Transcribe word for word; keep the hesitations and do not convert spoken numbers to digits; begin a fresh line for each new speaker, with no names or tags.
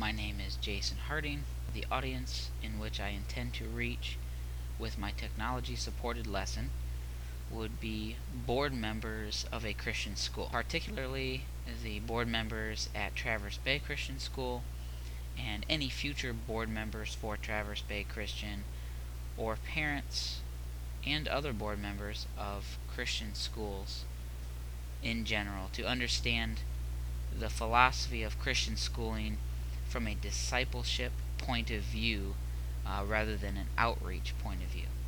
My name is Jason Harding. The audience in which I intend to reach with my technology-supported lesson would be board members of a Christian school, particularly the board members at Traverse Bay Christian School and any future board members for Traverse Bay Christian, or parents and other board members of Christian schools in general, to understand the philosophy of Christian schooling from a discipleship point of view uh, rather than an outreach point of view.